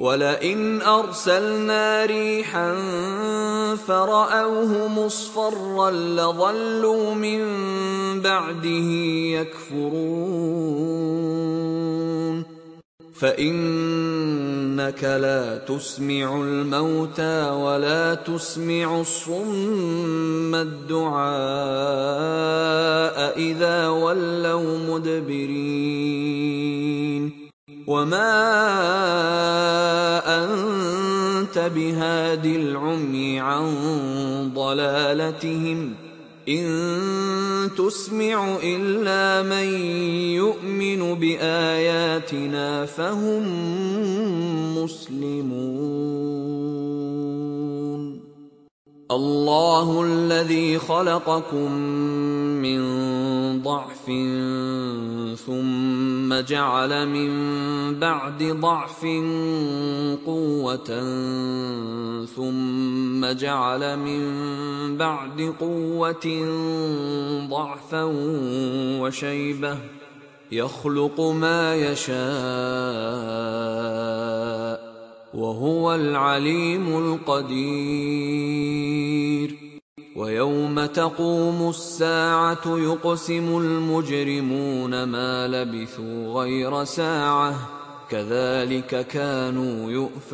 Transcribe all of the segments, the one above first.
ولئن أرسلنا ريحا فرأوه مصفرا لظلوا من بعده يكفرون فإنك لا تسمع الموتى ولا تسمع الصم الدعاء إذا ولوا مدبرين وما أنت بهاد العمي عن ضلالتهم إن تسمع إلا من يؤمن بآياتنا فهم مسلمون الله الذي خلقكم من ضعف ثم جعل من بعد ضعف قوة ثم جعل من بعد قوة ضعفا وشيبة يخلق ما يشاء وهو العليم القدير ويوم تقوم الساعة يقسم المجرمون ما لبثوا غير ساعة كذلك كانوا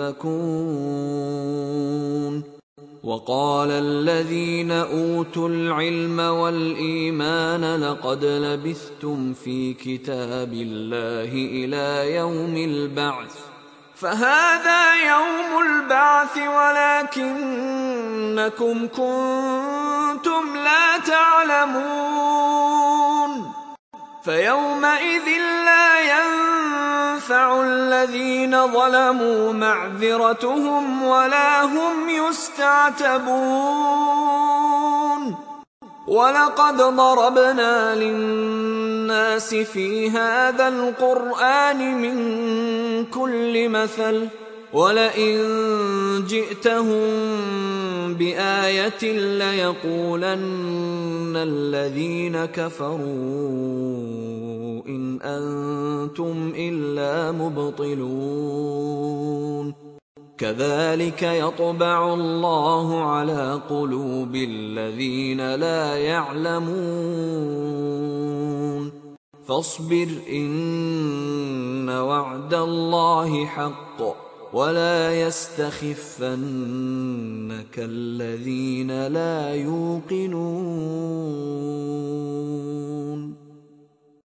يؤفكون وقال الذين أوتوا العلم والإيمان لقد لبثتم في كتاب الله إلى يوم البعث فهذا يوم البعث ولكنكم كنتم لا تعلمون فيومئذ لا ينفع الذين ظلموا معذرتهم ولا هم يستعتبون ولقد ضربنا للناس في هذا القرآن من كل مثل ولئن جئتهم بآية ليقولن الذين كفروا إن أنتم إلا مبطلون كذلك يطبع الله على قلوب الذين لا يعلمون فاصبر إن وعد الله حق ولا يستخفنك الذين لا يوقنون